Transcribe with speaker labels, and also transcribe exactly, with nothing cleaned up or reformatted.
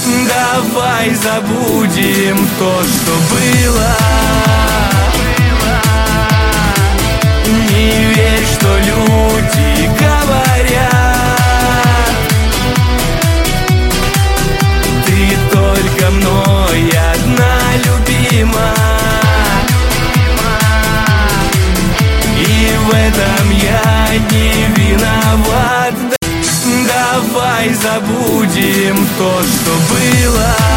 Speaker 1: Давай забудем то, что было. Не верь, что люди говорят. Ты только мной одна любима, и в этом я не виноват. Давай забудем то, что было.